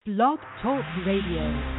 Blog Talk Radio.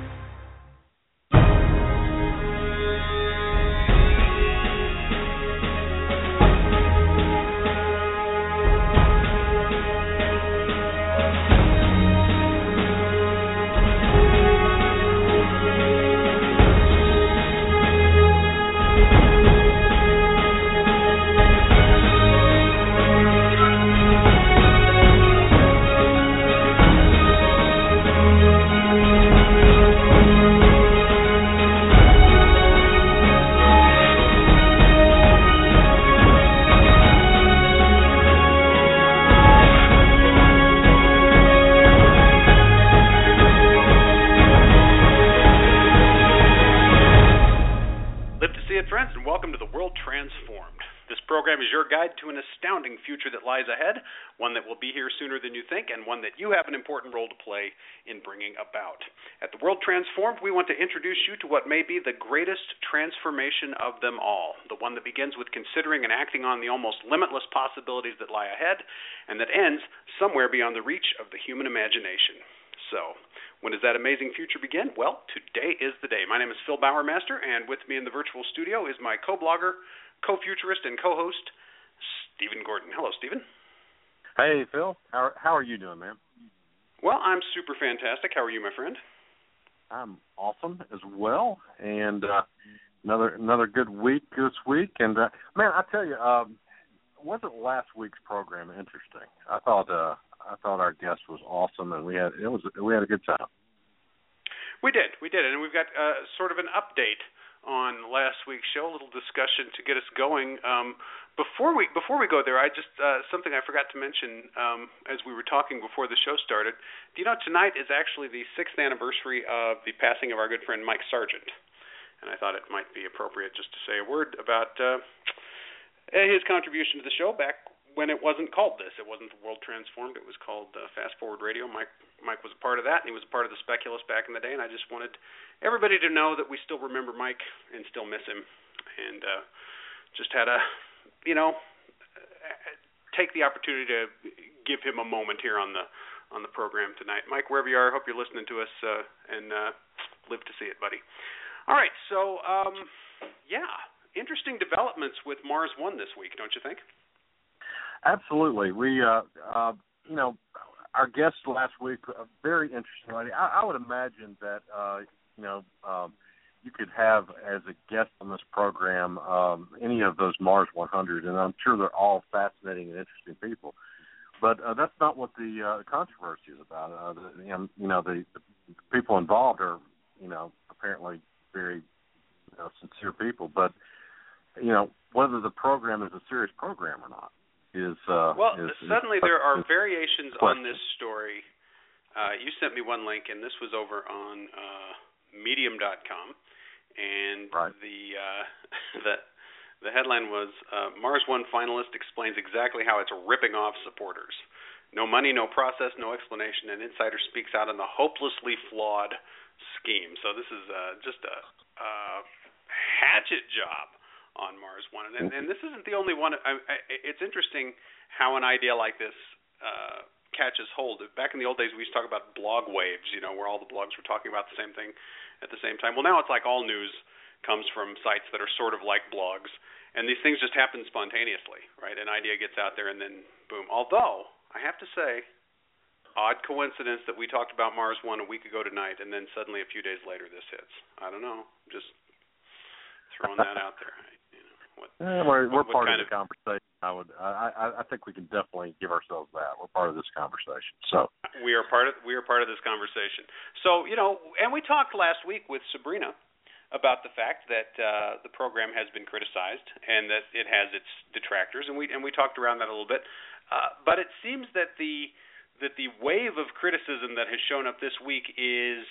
Lies ahead, one that will be here sooner than you think, and one that you have an important role to play in bringing about. At the World Transformed, we want to introduce you to what may be the greatest transformation of them all, the one that begins with considering and acting on the almost limitless possibilities that lie ahead, and that ends somewhere beyond the reach of the human imagination. So, when does that amazing future begin? Well, today is the day. My name is Phil Bowermaster, and with me in the virtual studio is my co-blogger, co-futurist, and co-host, Stephen Gordon. Hello, Stephen. Hey, Phil. How are you doing, man? Well, I'm super fantastic. How are you, my friend? I'm awesome as well, and another good week this week. And man, I tell you, wasn't last week's program interesting? I thought our guest was awesome, and we had a good time. We did, and we've got sort of an update on last week's show, a little discussion to get us going. Before we go there, I just something I forgot to mention as we were talking before the show started. Do you know tonight is actually the 6th anniversary of the passing of our good friend Mike Sargent, and I thought it might be appropriate just to say a word about his contribution to the show back when it wasn't called this. It wasn't the World Transformed. It was called Fast Forward Radio. Mike was a part of that, and he was a part of the Speculist back in the day, and I just wanted everybody to know that we still remember Mike and still miss him, and just had to, take the opportunity to give him a moment here on the program tonight. Mike, wherever you are, I hope you're listening to us and live to see it, buddy. All right, so, interesting developments with Mars One this week, don't you think? Absolutely. We, our guest last week, a very interesting lady. I would imagine that, you could have as a guest on this program any of those Mars 100, and I'm sure they're all fascinating and interesting people. But that's not what the controversy is about. The people involved are, apparently very sincere people. But, whether the program is a serious program or not. Suddenly there are variations on this story. You sent me one link, and this was over on Medium.com, and right. the headline was Mars One finalist explains exactly how it's ripping off supporters. No money, no process, no explanation. An insider speaks out on the hopelessly flawed scheme. So this is just a hatchet job on Mars One, and this isn't the only one. It's interesting how an idea like this catches hold. Back in the old days, we used to talk about blog waves, where all the blogs were talking about the same thing at the same time. Well, now it's like all news comes from sites that are sort of like blogs, and these things just happen spontaneously, right? An idea gets out there, and then boom. Although, I have to say, odd coincidence that we talked about Mars One a week ago tonight, and then suddenly a few days later this hits. I don't know, just throwing that out there. We're part of the conversation. I think we can definitely give ourselves that. We're part of this conversation. So we are part of this conversation. So and we talked last week with Sabrina about the fact that the program has been criticized and that it has its detractors, and we talked around that a little bit. But it seems that the wave of criticism that has shown up this week is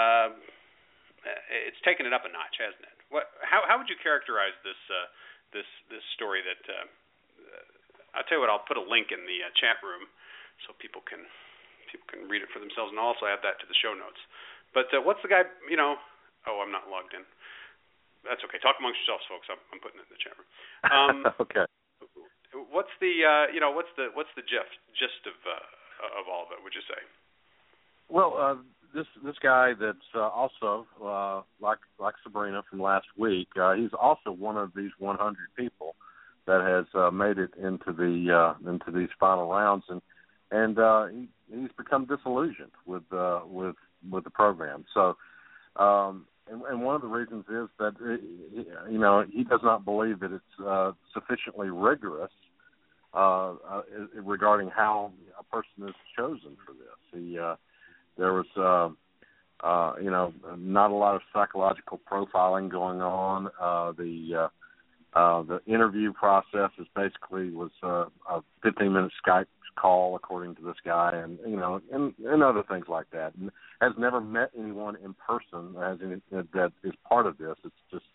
it's taken it up a notch, hasn't it? How would you characterize this story that I'll tell you what, I'll put a link in the chat room so people can read it for themselves, and I'll also add that to the show notes. But what's the guy, I'm not logged in. That's okay. Talk amongst yourselves, folks. I'm putting it in the chat room. Okay. What's the gist of all of it, would you say? This guy that's also like Sabrina from last week. He's also one of these 100 people that has made it into these final rounds, and he's become disillusioned with the program. So, and one of the reasons is that he does not believe that it's sufficiently rigorous regarding how a person is chosen for this. There was, not a lot of psychological profiling going on. The interview process was a 15-minute Skype call, according to this guy, and other things like that. And has never met anyone in person that is part of this. It's just,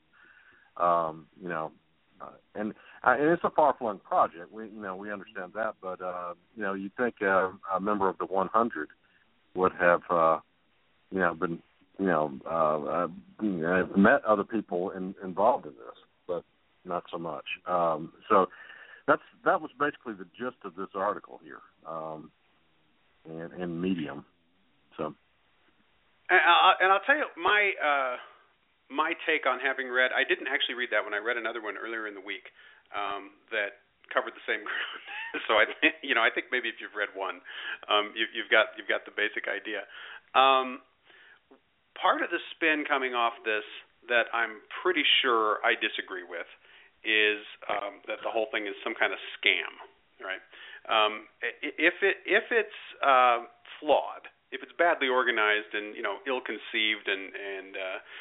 and it's a far-flung project. We understand that, but you think a member of the 100 would have, been, met other people involved in this, but not so much. So that was basically the gist of this article here, in Medium. So, and I'll tell you my take on having read. I didn't actually read that one. I read another one earlier in the week that covered the same ground. So I think maybe if you've read one, you've got the basic idea. Part of the spin coming off this that I'm pretty sure I disagree with is that the whole thing is some kind of scam, right? If it's flawed, if it's badly organized and ill-conceived and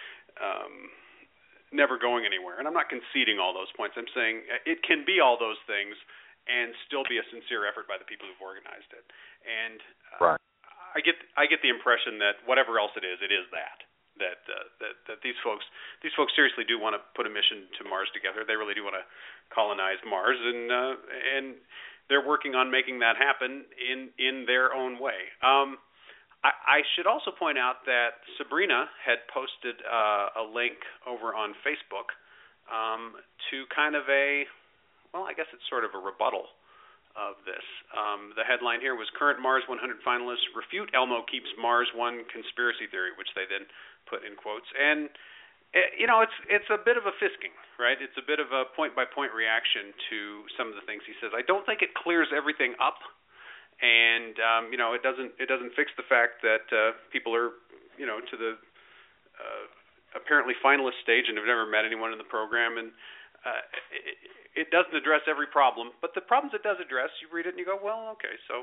never going anywhere, and I'm not conceding all those points. I'm saying it can be all those things and still be a sincere effort by the people who've organized it. And right. I get the impression that whatever else it is that these folks seriously do want to put a mission to Mars together. They really do want to colonize Mars, and they're working on making that happen in their own way. I should also point out that Sabrina had posted a link over on Facebook to kind of I guess it's sort of a rebuttal of this. The headline here was Current Mars 100 Finalists Refute Elmo Keeps Mars One Conspiracy Theory, which they then put in quotes. And, it's a bit of a fisking, right? It's a bit of a point-by-point reaction to some of the things he says. I don't think it clears everything up. And it doesn't fix the fact that people are to the apparently finalist stage and have never met anyone in the program, and it doesn't address every problem. But the problems it does address, you read it and you go, well, okay, so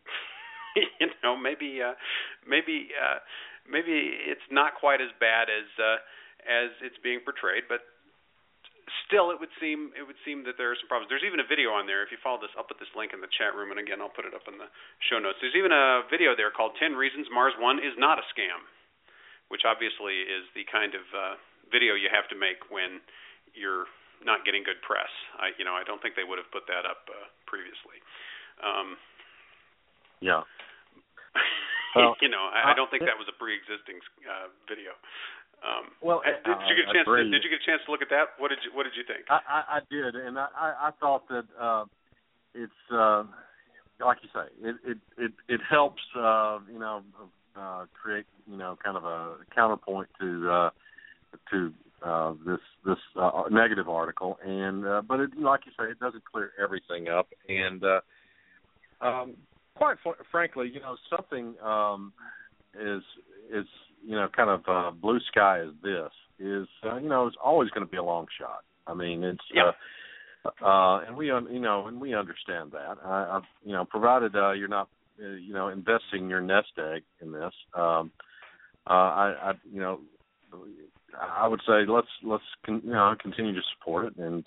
maybe it's not quite as bad as it's being portrayed, but still, it would seem that there are some problems. There's even a video on there. If you follow this, I'll put this link in the chat room, and again, I'll put it up in the show notes. There's even a video there called 10 Reasons Mars One is Not a Scam, which obviously is the kind of video you have to make when you're not getting good press. I don't think they would have put that up previously. Yeah. Well, I don't think that was a pre-existing video. Did you get a chance? Did you get a chance to look at that? What did you think? I did, and I thought that it's like you say, it helps create kind of a counterpoint to this negative article, and but it, like you say, it doesn't clear everything up, and quite frankly, something is kind of blue sky as this is, it's always going to be a long shot. I mean, it's, and we understand that. Provided you're not, investing your nest egg in this, I would say let's continue to support it and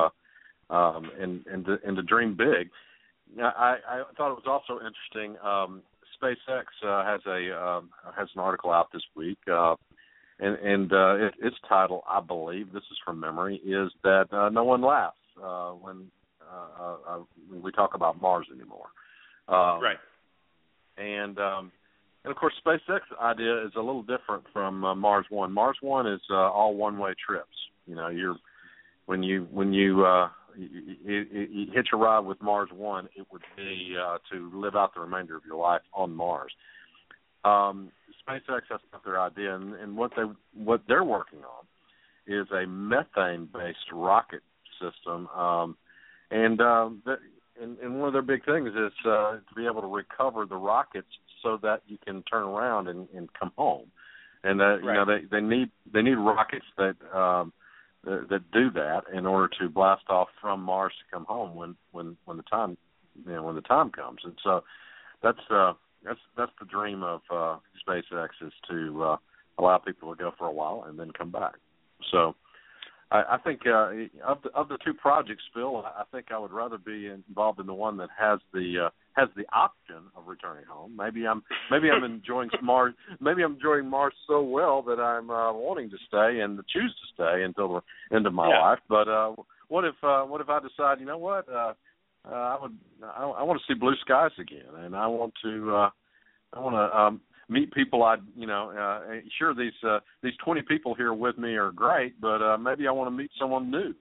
to dream big. I thought it was also interesting. SpaceX has an article out this week, and its title, I believe, this is from memory, is that no one laughs when we talk about Mars anymore. Right. And of course, SpaceX idea is a little different from Mars One. Mars One is all one-way trips. When you hitch a ride with Mars One, it would be to live out the remainder of your life on Mars. SpaceX, that's not their idea, and what they're working on is a methane-based rocket system, and one of their big things is to be able to recover the rockets so that you can turn around and come home. And they need rockets that do that in order to blast off from Mars to come home when the time comes. And so that's the dream of SpaceX, is to allow people to go for a while and then come back. So I think of the two projects, Phil, I think I would rather be involved in the one that has the option of returning home. Maybe I'm enjoying Mars. Maybe I'm enjoying Mars so well that I'm wanting to stay and choose to stay until the end of my life. But what if I decide, you know what, I want to see blue skies again, and I want to meet people. Sure, these 20 people here with me are great, but maybe I want to meet someone new,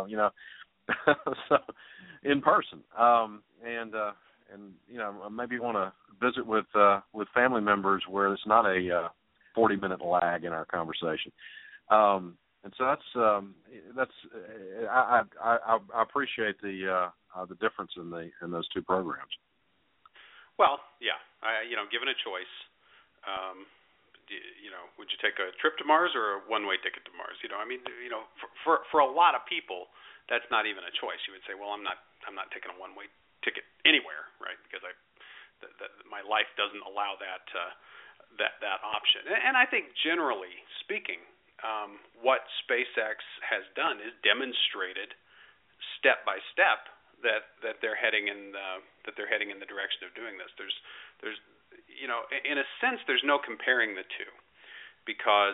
so in person, and maybe want to visit with family members where it's not a 40-minute lag in our conversation. And so that's I appreciate the difference in those two programs. Well, yeah, given a choice, would you take a trip to Mars or a one-way ticket to Mars? For a lot of people, that's not even a choice. You would say, well, I'm not taking a one-way ticket anywhere, right? Because my life doesn't allow that option. And I think, generally speaking, what SpaceX has done is demonstrated step by step that they're heading in the direction of doing this. There's in a sense, there's no comparing the two, because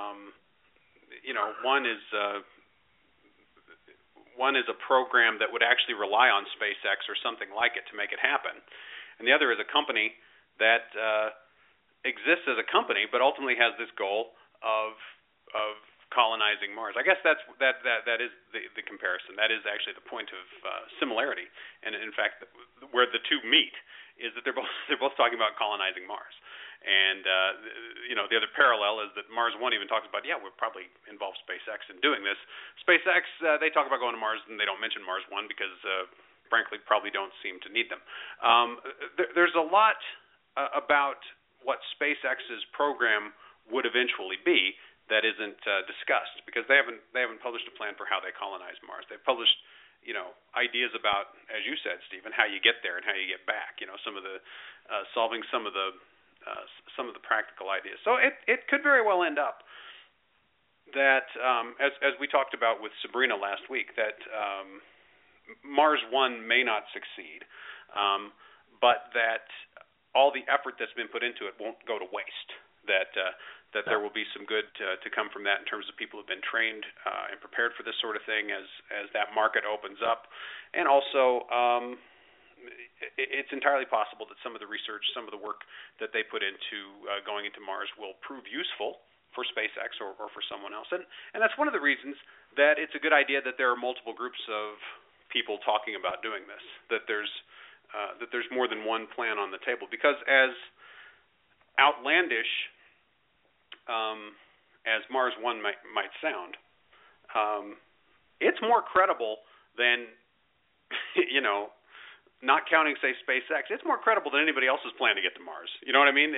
one is a program that would actually rely on SpaceX or something like it to make it happen, and the other is a company that exists as a company but ultimately has this goal of colonizing Mars. I guess that is the comparison. That is actually the point of similarity, and in fact, where the two meet is that they're both talking about colonizing Mars. And the other parallel is that Mars One even talks about, we'll probably involve SpaceX in doing this. SpaceX, they talk about going to Mars, and they don't mention Mars One because, frankly, probably don't seem to need them. There's a lot about what SpaceX's program would eventually be that isn't discussed, because they haven't published a plan for how they colonize Mars. They've published ideas about, as you said, Stephen, how you get there and how you get back. Some of the solving some of the practical ideas. So it could very well end up that, as we talked about with Sabrina last week, that Mars One may not succeed, but that all the effort that's been put into it won't go to waste. That there will be some good to come from that in terms of people who have been trained and prepared for this sort of thing as that market opens up. And also, it's entirely possible that some of the research, some of the work that they put into going into Mars will prove useful for SpaceX or for someone else. And that's one of the reasons that it's a good idea that there are multiple groups of people talking about doing this, that there's more than one plan on the table. Because as outlandish as Mars One might sound, it's more credible than, not counting, say, SpaceX, it's more credible than anybody else's plan to get to Mars. You know what I mean?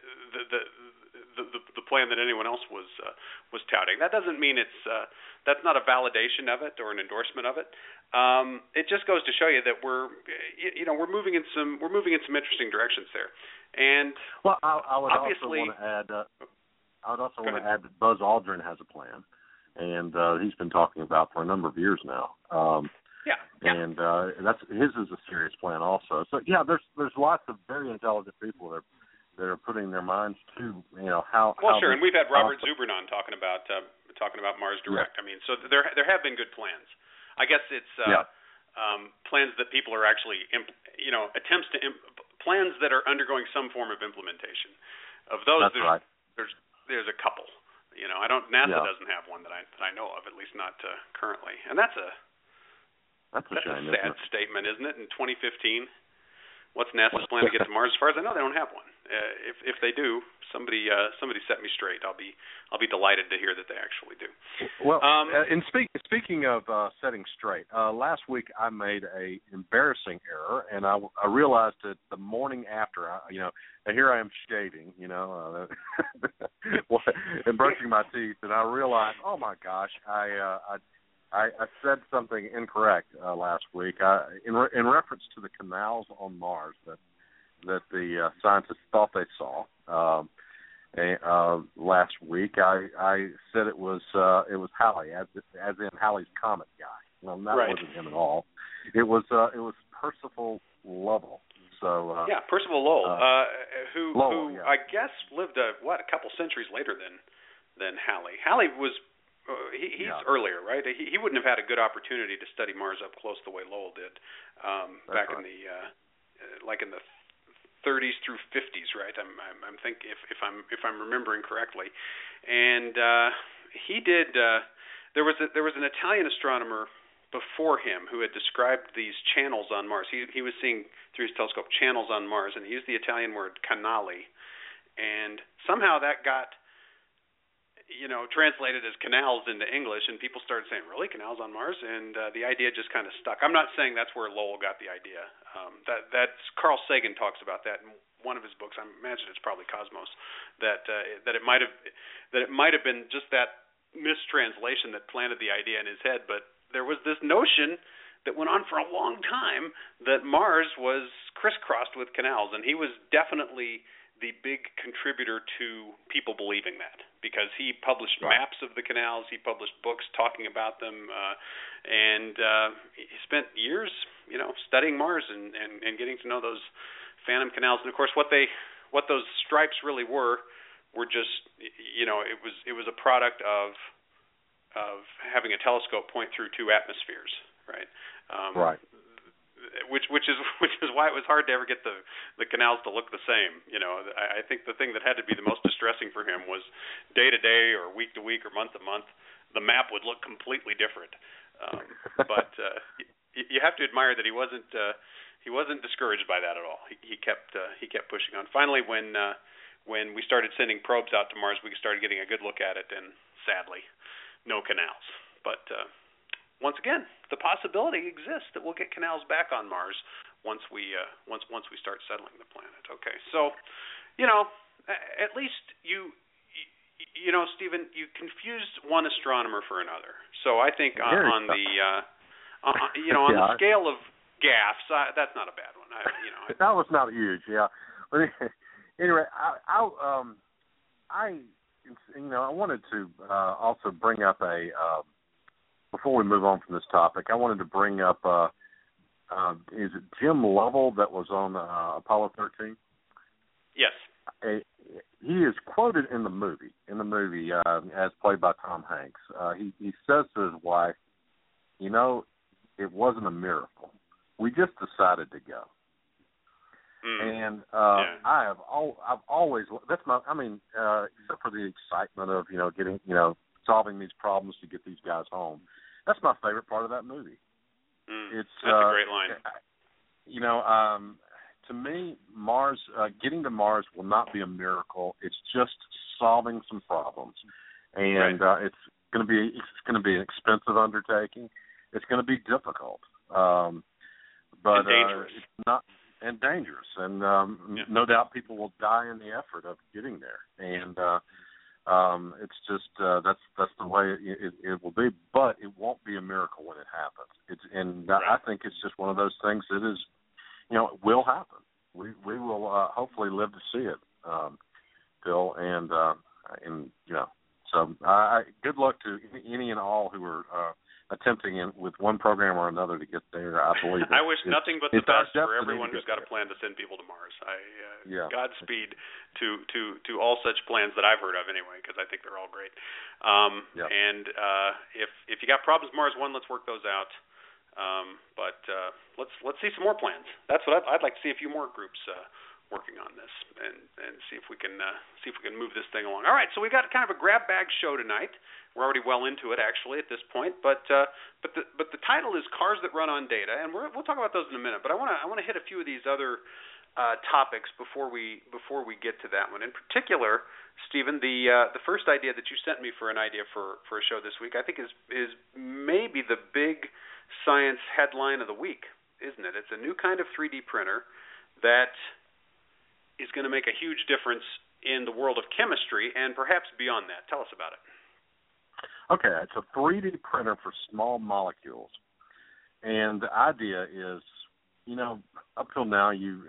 The plan that anyone else was touting. That doesn't mean that's not a validation of it or an endorsement of it. It just goes to show you that we're moving in some interesting directions there. And I would also want to add that Buzz Aldrin has a plan, and he's been talking about for a number of years now. And his is a serious plan also. So there's lots of very intelligent people that are putting their minds to how. Well, sure, and we've had Robert Zubrin on talking about Mars Direct. I mean, so there have been good plans. I guess it's plans that people are actually attempts to plans that are undergoing some form of implementation. Of those, there's a couple. NASA doesn't have one that I know of, at least not currently, and that's a sad statement, isn't it? In 2015, what's NASA's plan to get to Mars? As far as I know, they don't have one. if they do, somebody set me straight. I'll be delighted to hear that they actually do. Well, and speaking of setting straight, last week I made a embarrassing error, and I realized it the morning after. And here I am shaving, and brushing my teeth, and I realized, oh my gosh, I said something incorrect last week in reference to the canals on Mars that the scientists thought they saw last week. I said it was Halley, as in Halley's Comet guy. Well, that wasn't him at all. It was Percival Lovell. So Percival Lowell, who yeah. I guess lived a couple centuries later than Halley. Halley was he's earlier, right? He wouldn't have had a good opportunity to study Mars up close the way Lowell did back in the in the 30s through 50s, right? I'm thinking if I'm remembering correctly, and he did. There was an Italian astronomer before him who had described these channels on Mars. He was seeing through his telescope channels on Mars, and he used the Italian word canali, and somehow that got translated as canals into English, and people started saying, really, canals on Mars? And the idea just kind of stuck. I'm not saying that's where Lowell got the idea. That's Carl Sagan talks about that in one of his books. I imagine it's probably Cosmos. That it might have been just that mistranslation that planted the idea in his head. But there was this notion that went on for a long time that Mars was crisscrossed with canals, and he was definitely the big contributor to people believing that, because he published maps of the canals, he published books talking about them, and he spent years, studying Mars and getting to know those phantom canals. And of course, what those stripes really were just, it was a product of having a telescope point through two atmospheres, right? Right. Which is why it was hard to ever get the canals to look the same. I think the thing that had to be the most distressing for him was day to day or week to week or month to month, the map would look completely different. But you have to admire that he wasn't discouraged by that at all. He kept pushing on. Finally, when we started sending probes out to Mars, we started getting a good look at it, and sadly, no canals. But once again, the possibility exists that we'll get canals back on Mars once we start settling the planet. Okay, so at least you Stephen, you confused one astronomer for another. So I think on the scale of gaffes, that's not a bad one. That was not huge. Yeah. But anyway, I wanted to also bring up before we move on from this topic, I wanted to bring up, is it Jim Lovell that was on Apollo 13? Yes. He is quoted in the movie as played by Tom Hanks. He says to his wife, it wasn't a miracle. We just decided to go. And I've always, except for the excitement of, getting, solving these problems to get these guys home. That's my favorite part of that movie. That's a great line. To me, Mars, getting to Mars will not be a miracle. It's just solving some problems, and it's going to be an expensive undertaking. It's going to be difficult, but and dangerous. It's not and dangerous, and no doubt people will die in the effort of getting there, and it's just that's the way it will be, but it won't be a miracle when it happens. I think it's just one of those things that is, it will happen. We will hopefully live to see it, Phil, and so good luck to any and all who are attempting with one program or another to get there. I believe. I wish nothing but the best for everyone who's got a plan to send people to Mars. Godspeed to all such plans that I've heard of, anyway, because I think they're all great. And if you got problems with Mars One, let's work those out. But let's see some more plans. That's what I'd like to see. A few more groups working on this, and see if we can move this thing along. All right, so we got kind of a grab bag show tonight. We're already well into it, actually, at this point. But the title is Cars That Run on Data, and we'll talk about those in a minute. But I want to hit a few of these other topics before we get to that one. In particular, Stephen, the first idea that you sent me for an idea for a show this week, I think is maybe the big science headline of the week, isn't it? It's a new kind of 3D printer that is going to make a huge difference in the world of chemistry and perhaps beyond that. Tell us about it. Okay, it's a 3D printer for small molecules. And the idea is, up till now,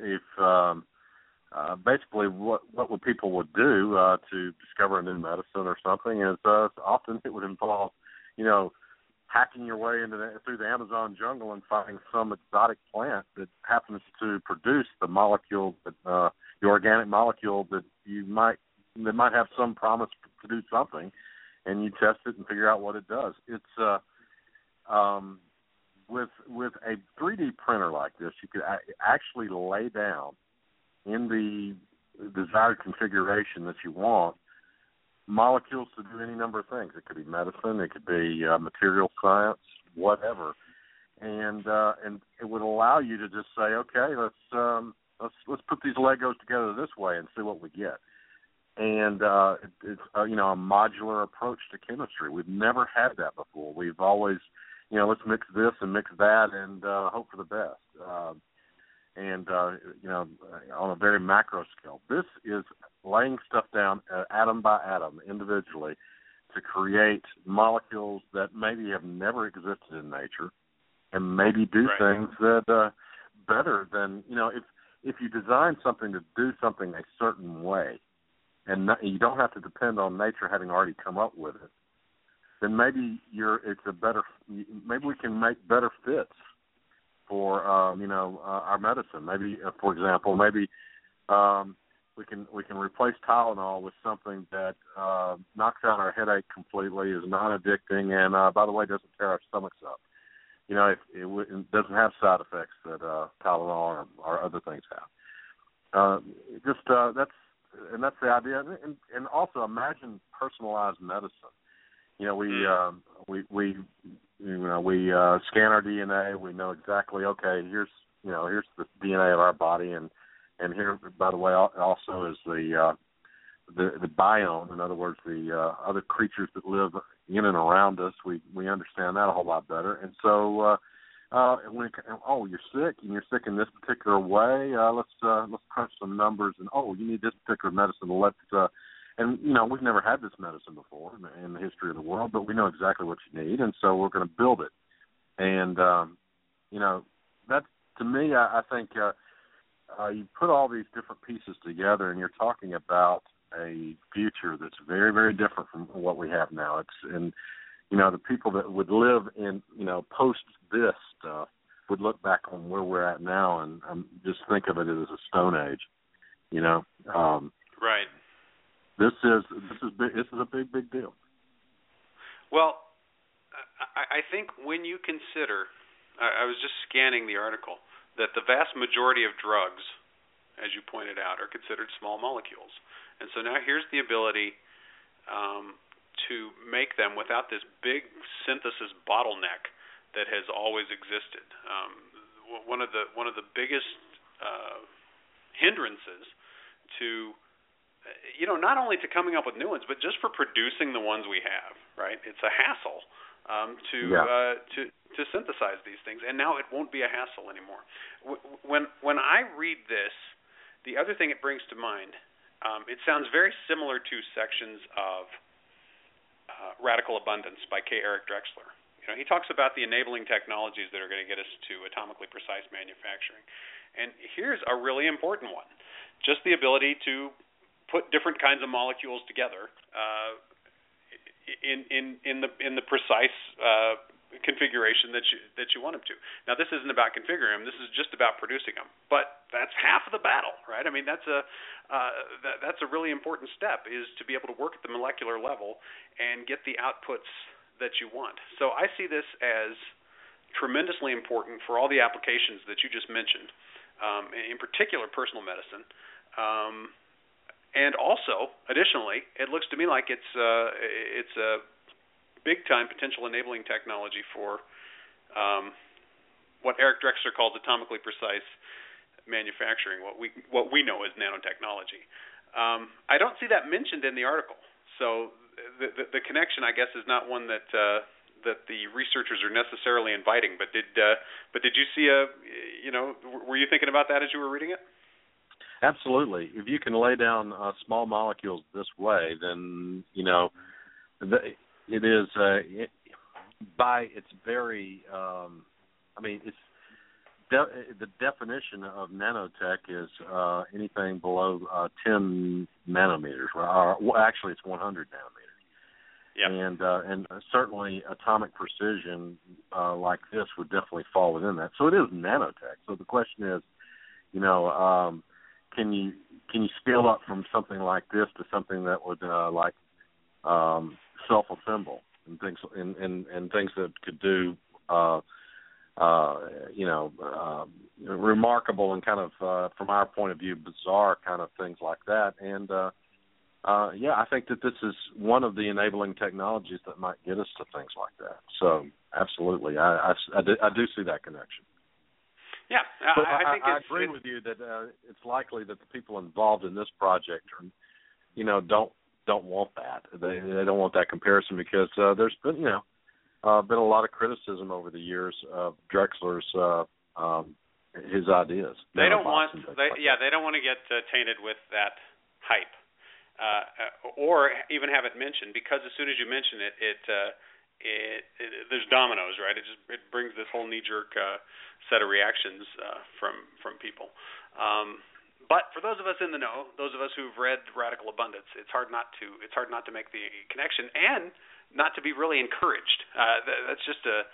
basically what people would do to discover a new medicine or something is often it would involve, hacking your way through the Amazon jungle and finding some exotic plant that happens to produce the molecule, the organic molecule that might have some promise to do something, and you test it and figure out what it does. It's with a 3D printer like this, you could actually lay down in the desired configuration that you want molecules to do any number of things. It could be medicine, it could be material science, whatever, and it would allow you to just say, okay, let's put these Legos together this way and see what we get. And it's a modular approach to chemistry. We've never had that before. We've always, let's mix this and mix that and hope for the best. On a very macro scale. This is laying stuff down atom by atom, individually, to create molecules that maybe have never existed in nature and maybe do things that better than, if you design something to do something a certain way, and you don't have to depend on nature having already come up with it, then maybe maybe we can make better fits for our medicine. Maybe, for example, we can replace Tylenol with something that knocks out our headache completely, is non-addicting, and by the way, doesn't tear our stomachs up. It doesn't have side effects that Tylenol or other things have. That's the idea. And also imagine personalized medicine. We scan our DNA. We know exactly. Okay, here's the DNA of our body, and here, by the way, also is the biome. In other words, the other creatures that live in and around us. We understand that a whole lot better. And so, you're sick, and you're sick in this particular way. Let's crunch some numbers, and you need this particular medicine. We've never had this medicine before in the history of the world, but we know exactly what you need, and so we're going to build it. And that, to me, I think you put all these different pieces together, and you're talking about a future that's very, very different from what we have now. The people that would live in, post this stuff would look back on where we're at now and just think of it as a stone age, Right. This is a big deal. Well, I think when you consider, I was just scanning the article, that the vast majority of drugs, as you pointed out, are considered small molecules. And so now here's the ability to make them without this big synthesis bottleneck that has always existed. One of the biggest hindrances to not only to coming up with new ones, but just for producing the ones we have, right? It's a hassle to synthesize these things, and now it won't be a hassle anymore. When I read this, the other thing it brings to mind, it sounds very similar to sections of Radical Abundance by K. Eric Drexler. He talks about the enabling technologies that are going to get us to atomically precise manufacturing, and here's a really important one: just the ability to put different kinds of molecules together in the precise configuration that you want them to. Now, this isn't about configuring them. This is just about producing them. But that's half of the battle, right? I mean, that's a really important step, is to be able to work at the molecular level and get the outputs that you want. So I see this as tremendously important for all the applications that you just mentioned, in particular personal medicine. And also, additionally, it looks to me like it's a big-time potential enabling technology for what Eric Drexler calls atomically precise manufacturing what we know as nanotechnology. I don't see that mentioned in the article. So the connection, I guess, is not one that the researchers are necessarily inviting. But did you see were you thinking about that as you were reading it? Absolutely. If you can lay down small molecules this way, then it is by its very. It's the definition of nanotech is anything below 10 nanometers. Actually, it's 100 nanometers. Yeah. And certainly atomic precision like this would definitely fall within that. So it is nanotech. So the question is, can you scale up from something like this to something that would self-assemble and things and things that could do remarkable and kind of from our point of view bizarre kind of things like that. And I think that this is one of the enabling technologies that might get us to things like that. So absolutely, I do see that connection. Yeah, but I think I agree with you that it's likely that the people involved in this project don't want that. They don't want that comparison because there's been been a lot of criticism over the years of Drexler's his ideas. They don't want they don't want to get tainted with that hype or even have it mentioned, because as soon as you mention it there's dominoes, right? It brings this whole knee-jerk set of reactions from people. But for those of us in the know, those of us who've read Radical Abundance, it's hard not to make the connection and not to be really encouraged. That's just a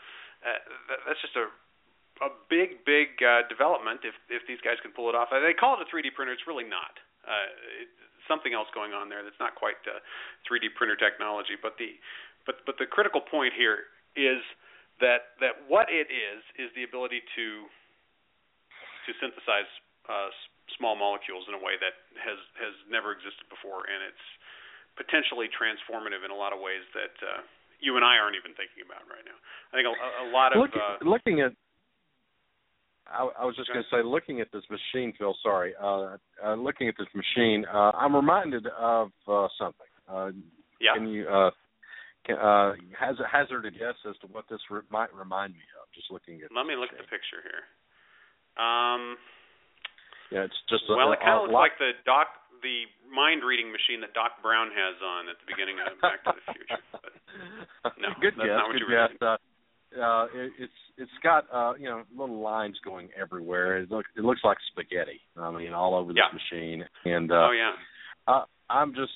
big development if these guys can pull it off. They call it a 3D printer. It's really not. It's something else going on there that's not quite 3D printer technology. But the critical point here is that what it is the ability to synthesize small molecules in a way that has never existed before, and it's potentially transformative in a lot of ways that you and I aren't even thinking about right now. I think a lot of looking at. I was just going to say, looking at this machine, Phil. Sorry, looking at this machine, I'm reminded of something. Can you hazard a guess as to what this might remind me of? Just looking at. Let me look at the picture here. Yeah, it's just it kind of looks like the mind reading machine that Doc Brown has on at the beginning of Back to the Future. But no, good that's guess. not what good you were guess. It's got little lines going everywhere. It looks like spaghetti. I mean, all over this machine. And I'm just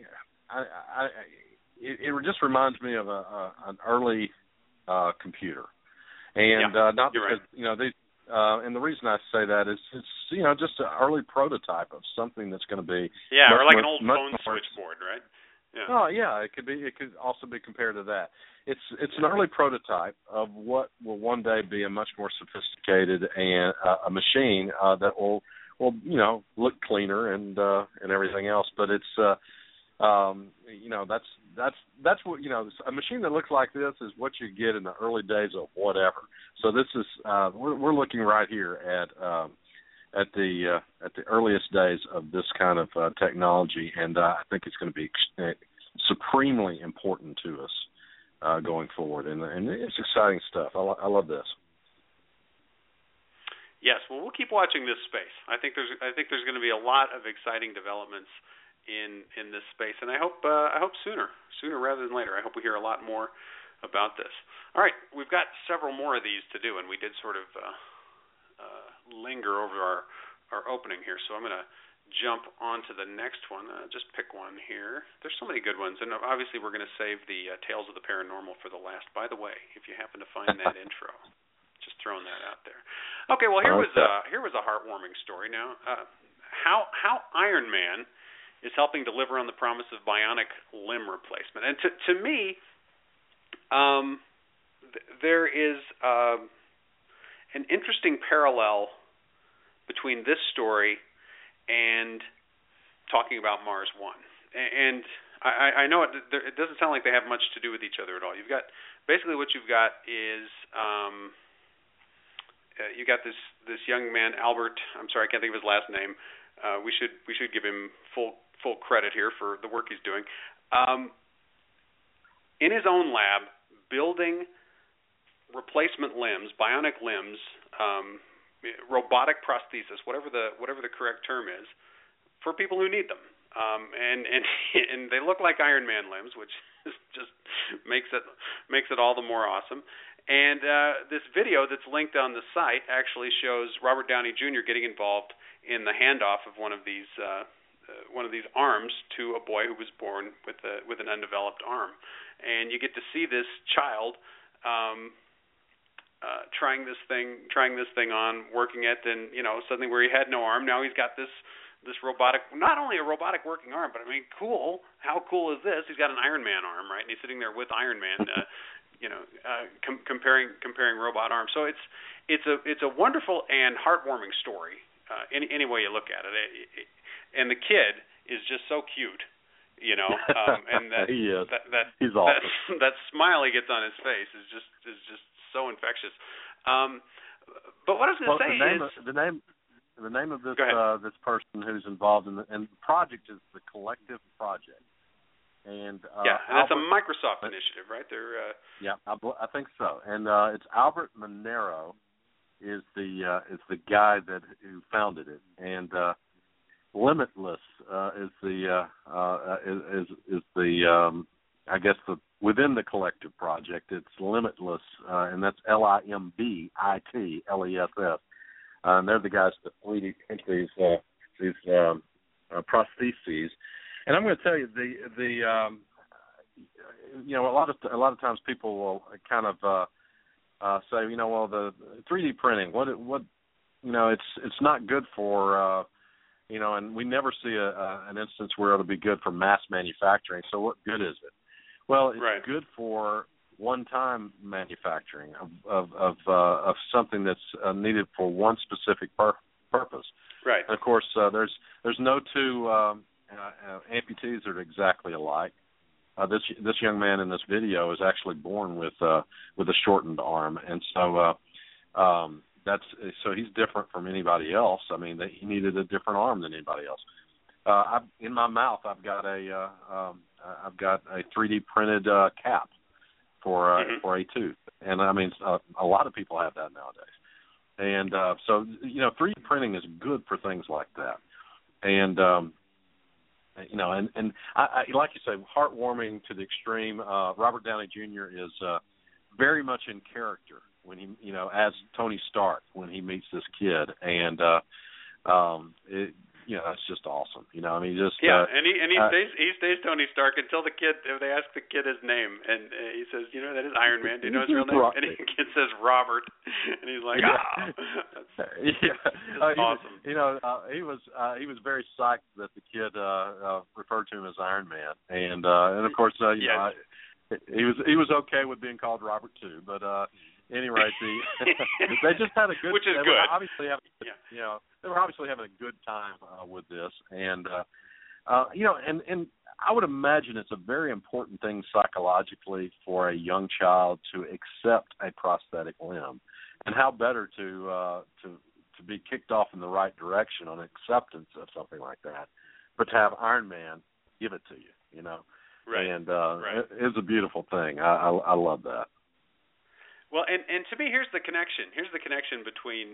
it just reminds me of an early computer, and not because these. And the reason I say that is it's just an early prototype of something that's going to be or like an old phone switchboard, right? Yeah. Oh yeah, it could also be compared to that. It's an early prototype of what will one day be a much more sophisticated and a machine that will look cleaner and everything else. But it's that's what a machine that looks like this is what you get in the early days of whatever. So this is we're looking right here at the earliest days of this kind of technology, and I think it's going to be supremely important to us going forward, and it's exciting stuff. I love this. Yes, well, we'll keep watching this space. I think there's going to be a lot of exciting developments in this space, and I hope sooner rather than later. I hope we hear a lot more about this. All right, we've got several more of these to do, and we did sort of linger over our opening here, so I'm going to jump on to the next one. Just pick one here. There's so many good ones, and obviously we're going to save the Tales of the Paranormal for the last. By the way, if you happen to find that intro, just throwing that out there. Okay, well here was a heartwarming story. Now, how Iron Man is helping deliver on the promise of bionic limb replacement, and to me, there is an interesting parallel between this story and talking about Mars One. And I know it doesn't sound like they have much to do with each other at all. You've got basically what you've got is you got this young man, Albert. I'm sorry, I can't think of his last name. We should give him full credit here for the work he's doing. In his own lab, building replacement limbs, bionic limbs, robotic prosthesis, whatever the correct term is, for people who need them. And they look like Iron Man limbs, which just makes it all the more awesome. And this video that's linked on the site actually shows Robert Downey Jr. getting involved in the handoff of one of these arms to a boy who was born with an undeveloped arm. And you get to see this child trying this thing on, working it, and suddenly where he had no arm, now he's got this robotic, not only a robotic working arm, but I mean, cool. How cool is this? He's got an Iron Man arm, right? And he's sitting there with Iron Man, comparing robot arms. So it's a wonderful and heartwarming story, any way you look at it. And the kid is just so cute, and that he is. He's awesome. That smile he gets on his face is just so infectious. But what I was going to say is the name of this person who's involved in the project is the Collective Project. And that's a Microsoft initiative, right? They're I think so. And it's Albert Monero is the guy who founded it, and Limitless is the I guess within the Collective Project. It's Limitless, and that's LIMBITLESS, and they're the guys that 3D print these prostheses. And I'm going to tell you a lot of times people will kind of say, well, the 3D printing, what it's not good for, and we never see an instance where it'll be good for mass manufacturing. So what good is it? Well, it's good for one-time manufacturing of something that's needed for one specific purpose. Right. And of course, there's no two amputees that are exactly alike. This young man in this video is actually born with a shortened arm, and so he's different from anybody else. I mean, he needed a different arm than anybody else. In my mouth, I've got a 3D printed cap for a tooth, and I mean, a lot of people have that nowadays. And so 3D printing is good for things like that, and and I like you say, heartwarming to the extreme. Robert Downey Jr. is very much in character when he, as Tony Stark when he meets this kid, and it's just awesome. And he stays Tony Stark until the kid. They ask the kid his name, and he says, that is Iron Man. Do you know his real name? And the kid says Robert, and he's like, that's awesome. He was very psyched that the kid referred to him as Iron Man, and of course, he was okay with being called Robert too, but. Anyway, they just had a good. Which is they good. Were obviously having, they were obviously having a good time with this, and and I would imagine it's a very important thing psychologically for a young child to accept a prosthetic limb, and how better to be kicked off in the right direction on acceptance of something like that, but to have Iron Man give it to you, Right. And it's a beautiful thing. I love that. Well, and to me, here's the connection. Here's the connection between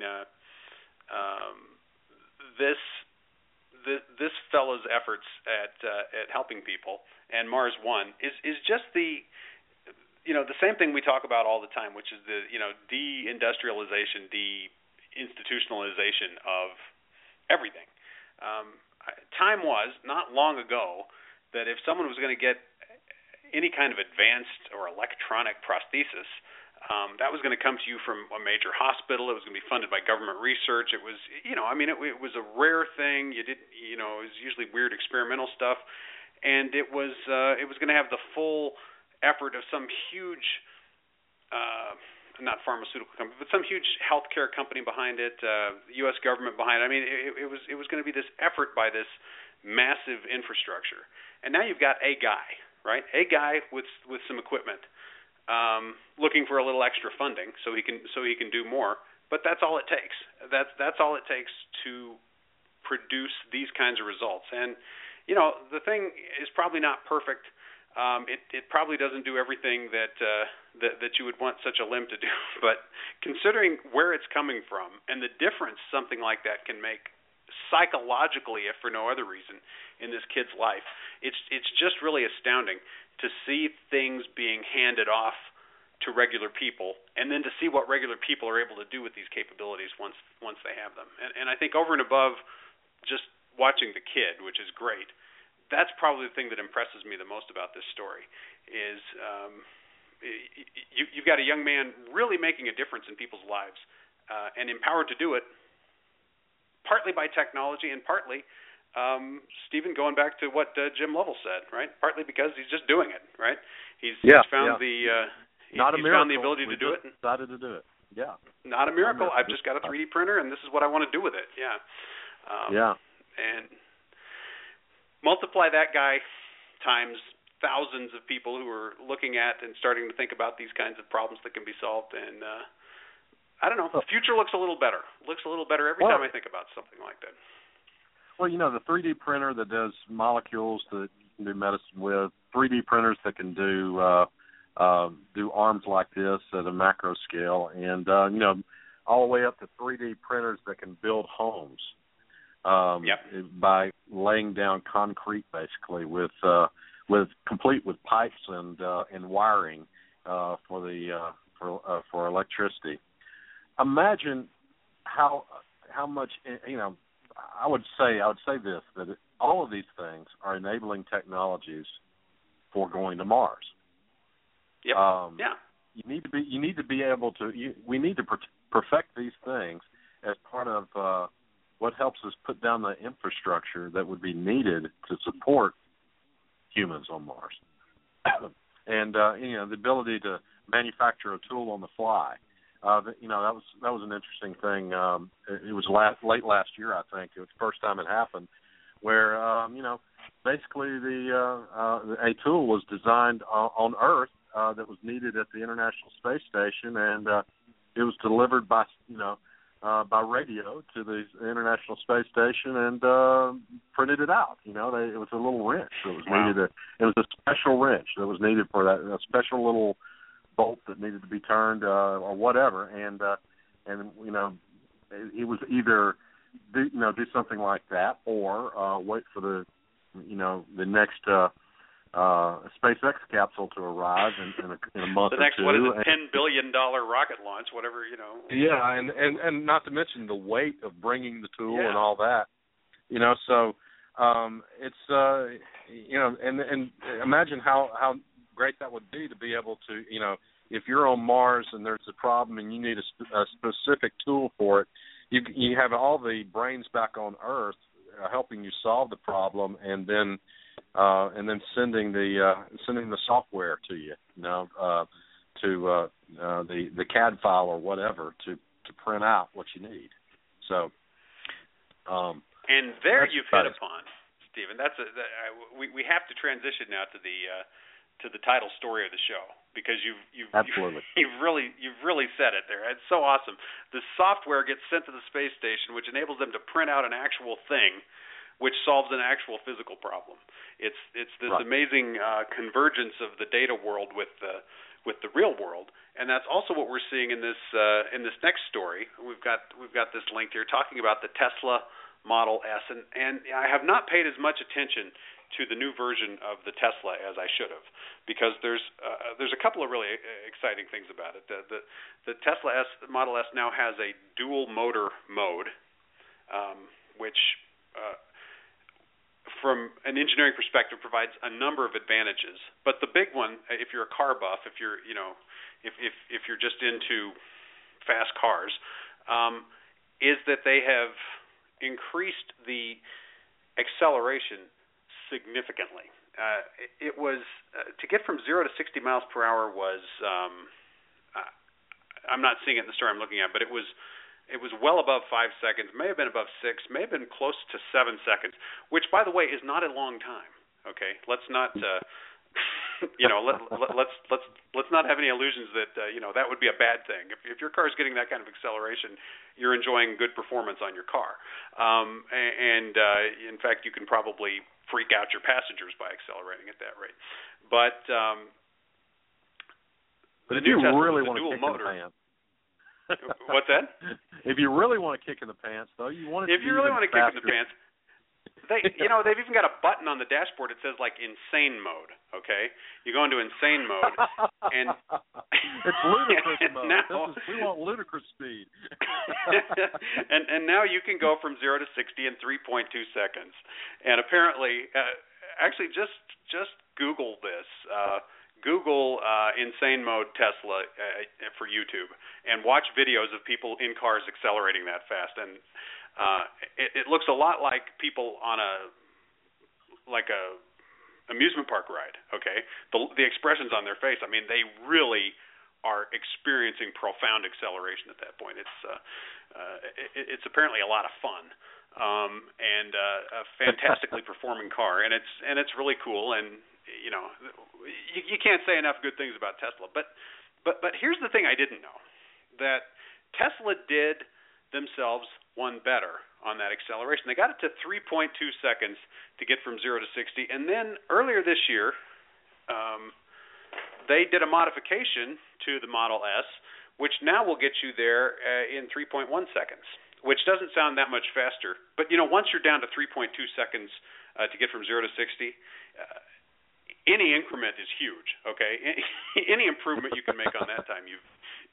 this fellow's efforts at helping people and Mars One is just the same thing we talk about all the time, which is the deindustrialization, deinstitutionalization of everything. Time was not long ago that if someone was going to get any kind of advanced or electronic prosthesis, that was going to come to you from a major hospital. It was going to be funded by government research. It was, it was a rare thing. It was usually weird experimental stuff, and it was going to have the full effort of some huge, not pharmaceutical company, but some huge healthcare company behind it, U.S. government behind it. I mean, it was going to be this effort by this massive infrastructure, and now you've got a guy, right? A guy with some equipment. Looking for a little extra funding so he can do more, but that's all it takes. That's all it takes to produce these kinds of results. And the thing is probably not perfect. It probably doesn't do everything that you would want such a limb to do. But considering where it's coming from and the difference something like that can make psychologically, if for no other reason, in this kid's life, it's just really astounding to see things being handed off to regular people, and then to see what regular people are able to do with these capabilities once they have them. And I think over and above just watching the kid, which is great, that's probably the thing that impresses me the most about this story is you've got a young man really making a difference in people's lives and empowered to do it, partly by technology and partly, Stephen, going back to what Jim Lovell said, right? Partly because he's just doing it, right? He's found the not a miracle. Found the ability to do it. Decided to do it. Yeah. Not a miracle. I've just got a 3D printer, and this is what I want to do with it. Yeah. And multiply that guy times thousands of people who are looking at and starting to think about these kinds of problems that can be solved. And I don't know. The future looks a little better. Looks a little better every time I think about something like that. Well, the 3D printer that does molecules that you can do medicine with, 3D printers that can do arms like this at a macro scale, and all the way up to 3D printers that can build homes by laying down concrete, basically with complete with pipes and wiring for electricity. Imagine how much I would say this, that all of these things are enabling technologies for going to Mars. Yep. You need to be able to. We need to perfect these things as part of what helps us put down the infrastructure that would be needed to support humans on Mars, and the ability to manufacture a tool on the fly. That was an interesting thing. It was late last year, I think. It was the first time it happened, where basically a tool was designed on Earth that was needed at the International Space Station, and it was delivered by radio to the International Space Station and printed it out. It was a little wrench that was needed. It was a special wrench that was needed for that, a special little bolt that needed to be turned or whatever, and it was either do something like that or wait for the next SpaceX capsule to arrive in a month or two. The next what is it, $10 billion rocket launch, whatever, Yeah, and not to mention the weight of bringing the tool and all that. So it's and imagine how great that would be to be able to, if you're on Mars and there's a problem and you need a specific tool for it, you have all the brains back on Earth helping you solve the problem, and then sending the software to you, to the CAD file or whatever to print out what you need. So, and there you've hit upon, Stephen. We have to transition now to the title story of the show, because you've really said it there. It's so awesome. The software gets sent to the space station, which enables them to print out an actual thing, which solves an actual physical problem. It's this amazing convergence of the data world with the real world, and that's also what we're seeing in this next story. We've got this link here talking about the Tesla Model S, and I have not paid as much attention to the new version of the Tesla as I should have, because there's a couple of really exciting things about it. The Tesla Model S now has a dual motor mode, which from an engineering perspective provides a number of advantages. But the big one, if you're a car buff, if you're just into fast cars, is that they have increased the acceleration significantly. It was to get from 0 to 60 miles per hour was I'm not seeing it in the story I'm looking at, but it was well above 5 seconds, may have been above 6, may have been close to 7 seconds, which, by the way, is not a long time. Okay, let's not let's not have any illusions that that would be a bad thing. If your car is getting that kind of acceleration, you're enjoying good performance on your car, and in fact, you can probably freak out your passengers by accelerating at that rate. But if you really want to dual kick motor. in the pants. What's that? If you really want to kick in the pants, though, you want it. If you really want to kick in the pants. They've even got a button on the dashboard that says like insane mode. Okay, you go into insane mode, and it's ludicrous mode. Now, we want ludicrous speed. and now you can go from 0 to 60 in 3.2 seconds. And apparently, actually, just Google this. Google insane mode Tesla for YouTube, and watch videos of people in cars accelerating that fast. And it looks a lot like people on a amusement park ride. Okay, the expressions on their face. I mean, they really are experiencing profound acceleration at that point. It's apparently a lot of fun, and a fantastically performing car, and it's really cool. And you can't say enough good things about Tesla. But here's the thing I didn't know, that Tesla did themselves one better on that acceleration. They got it to 3.2 seconds to get from 0 to 60, and then earlier this year, they did a modification to the Model S, which now will get you there in 3.1 seconds, which doesn't sound that much faster. But once you're down to 3.2 seconds to get from 0 to 60, any increment is huge. Okay, any improvement you can make on that time, you've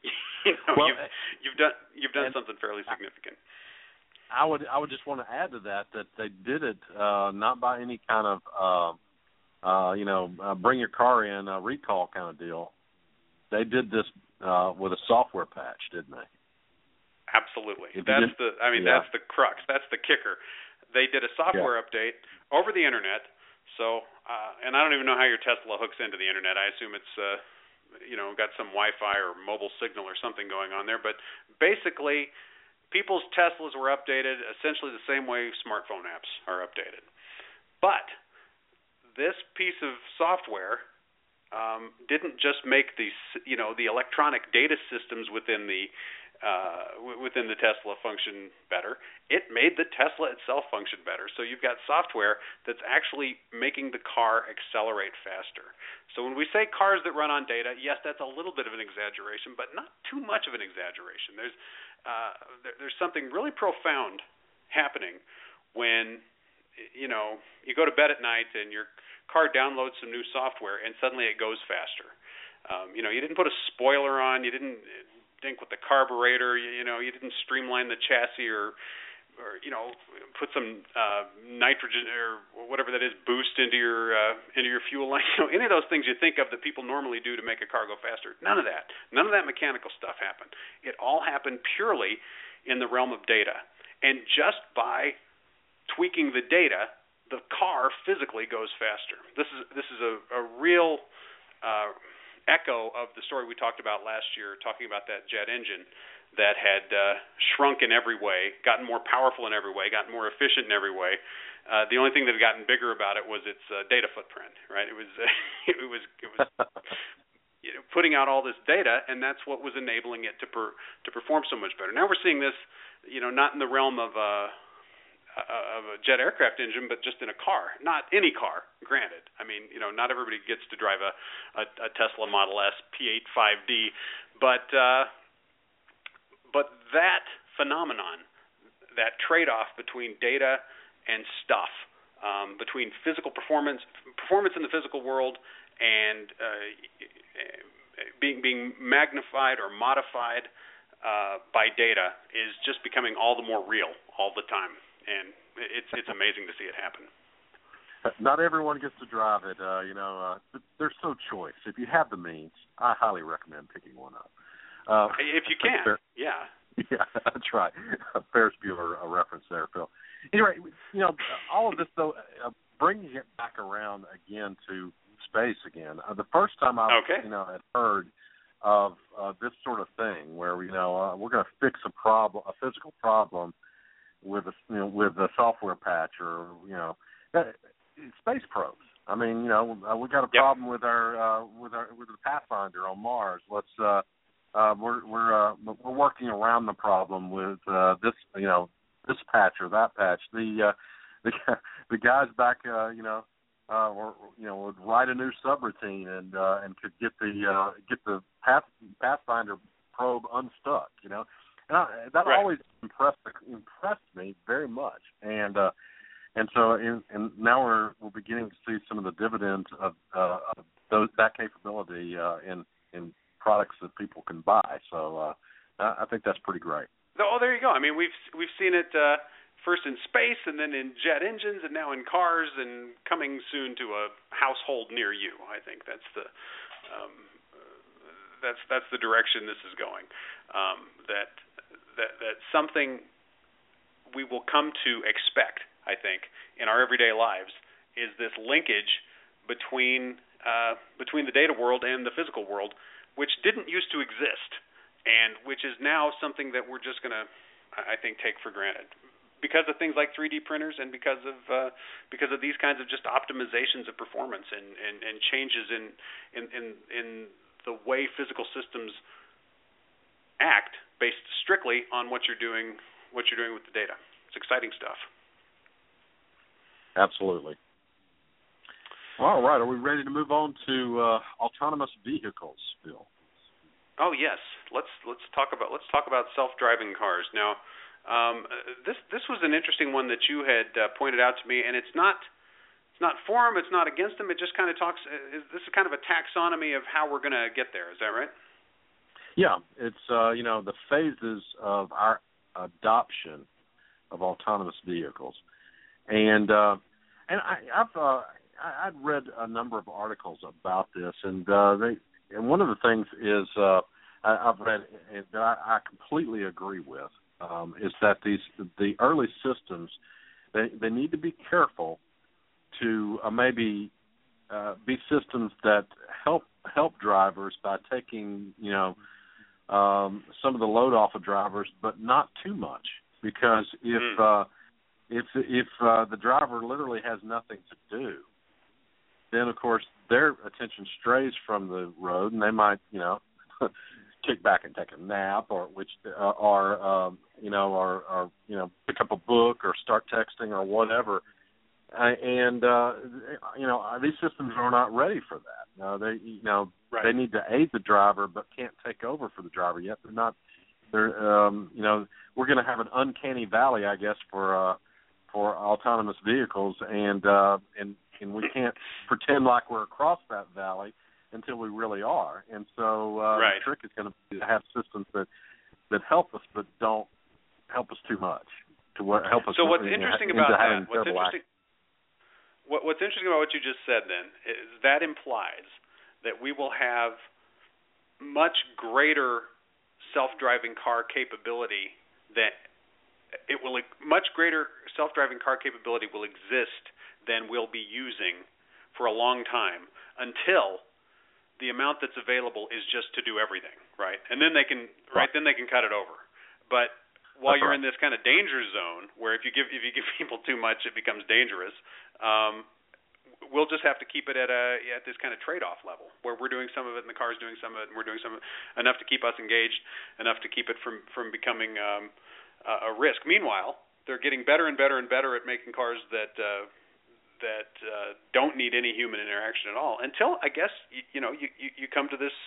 done something fairly significant. I would just want to add to that they did it not by any kind of bring your car in recall kind of deal. They did this with a software patch, didn't they? Absolutely. That's the crux. That's the kicker. They did a software update over the internet. So, and I don't even know how your Tesla hooks into the internet. I assume it's got some Wi-Fi or mobile signal or something going on there. But basically, people's Teslas were updated essentially the same way smartphone apps are updated. But this piece of software didn't just make the electronic data systems within the Tesla function better. It made the Tesla itself function better. So you've got software that's actually making the car accelerate faster. So when we say cars that run on data, yes, that's a little bit of an exaggeration, but not too much of an exaggeration. There's something really profound happening when you go to bed at night and your car downloads some new software and suddenly it goes faster. You didn't put a spoiler on, you didn't dink with the carburetor, you didn't streamline the chassis or put some nitrogen or whatever that is boost into your fuel line. Any of those things you think of that people normally do to make a car go faster. None of that mechanical stuff happened. It all happened purely in the realm of data. And just by tweaking the data, the car physically goes faster. This is a real echo of the story we talked about last year, talking about that jet engine that had shrunk in every way, gotten more powerful in every way, gotten more efficient in every way. The only thing that had gotten bigger about it was its data footprint. Right? It was putting out all this data, and that's what was enabling it to perform so much better. Now we're seeing this, not in the realm of a jet aircraft engine, but just in a car. Not any car, granted. I mean, not everybody gets to drive a Tesla Model S P8 5D, but that phenomenon, that trade-off between data and stuff, between physical performance in the physical world, and being magnified or modified by data, is just becoming all the more real all the time. And it's amazing to see it happen. Not everyone gets to drive it. There's no choice. If you have the means, I highly recommend picking one up. If you can, yeah. Yeah, that's right. Ferris Bueller reference there, Phil. Anyway, all of this, though, bringing it back around again to space again. The first time I had heard of this sort of thing where we're going to fix a physical problem with a software patch or space probes. I mean, we got a problem with with the Pathfinder on Mars. We're working around the problem with this patch or that patch. The guys back would write a new subroutine and could get the Pathfinder probe unstuck. And that always impressed me very much. And so now we're beginning to see some of the dividends of that capability in products that people can buy. So I think that's pretty great. Oh, there you go. I mean, we've seen it first in space, and then in jet engines, and now in cars, and coming soon to a household near you. I think that's the direction this is going. That something we will come to expect, I think, in our everyday lives is this linkage between the data world and the physical world, which didn't used to exist, and which is now something that we're just going to, I think, take for granted because of things like 3D printers and because of these kinds of just optimizations of performance and changes in the way physical systems act based strictly on what you're doing with the data. It's exciting stuff. Absolutely. All right, are we ready to move on to autonomous vehicles, Bill? Oh yes, let's talk about self-driving cars. Now, this was an interesting one that you had pointed out to me, and it's not for them, it's not against them. It just kind of talks. This is kind of a taxonomy of how we're going to get there. Is that right? Yeah, it's the phases of our adoption of autonomous vehicles, and I've read a number of articles about this, and one of the things is I've read that I completely agree with is that the early systems they need to be careful to maybe be systems that help drivers by taking some of the load off of drivers, but not too much, because if the driver literally has nothing to do, then of course their attention strays from the road, and they might kick back and take a nap, or pick up a book or start texting or whatever. These systems are not ready for that. They need to aid the driver, but can't take over for the driver yet. We're going to have an uncanny valley, I guess, for autonomous vehicles, and we can't pretend like we're across that valley until we really are. And so the trick is going to be to have systems that help us, but don't help us too much. Help us. So what's interesting about that? What's interesting about what you just said then is that implies that we will have much greater self-driving car capability much greater self-driving car capability will exist than we'll be using for a long time until the amount that's available is just to do everything, right? And then they can then they can cut it over. But while you're in this kind of danger zone where if you give people too much it becomes dangerous, we'll just have to keep it at this kind of trade-off level where we're doing some of it and the car's doing some of it and we're doing some of it, enough to keep us engaged, enough to keep it from becoming a risk. Meanwhile, they're getting better and better and better at making cars that don't need any human interaction at all until, I guess, you come to this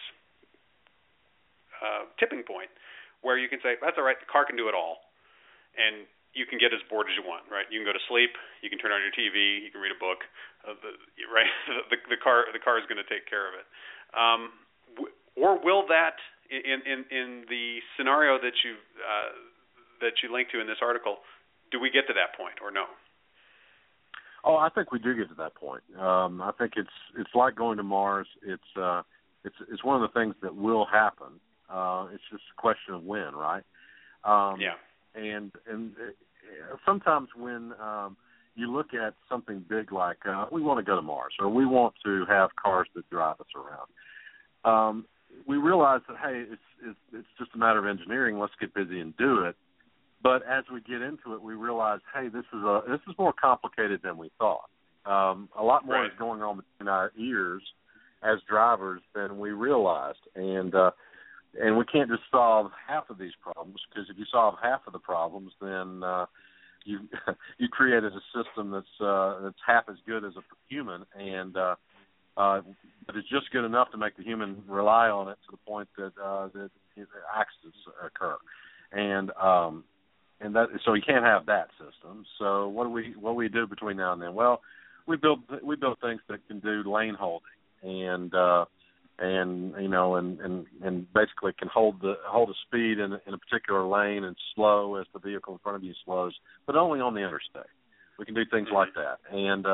tipping point where you can say, that's all right, the car can do it all. And you can get as bored as you want, right? You can go to sleep, you can turn on your TV, you can read a book, right? The car is going to take care of it. Or will that, in the scenario that you linked to in this article, do we get to that point or no? Oh, I think we do get to that point. I think it's like going to Mars. It's one of the things that will happen. It's just a question of when, right? Yeah. And sometimes when you look at something big like we want to go to Mars or we want to have cars that drive us around, we realize that hey, it's just a matter of engineering. Let's get busy and do it. But as we get into it, we realize, hey, this is more complicated than we thought. a lot more Right. is going on between our ears as drivers than we realized, and we can't just solve half of these problems, because if you solve half of the problems, then you you created a system that's half as good as a human, and but it's just good enough to make the human rely on it to the point that accidents occur, and that, so you can't have that system. So what do we do between now and then? Well, we build things that can do lane holding, and you know, and basically can hold a speed in a particular lane and slow as the vehicle in front of you slows, but only on the interstate. We can do things like that, and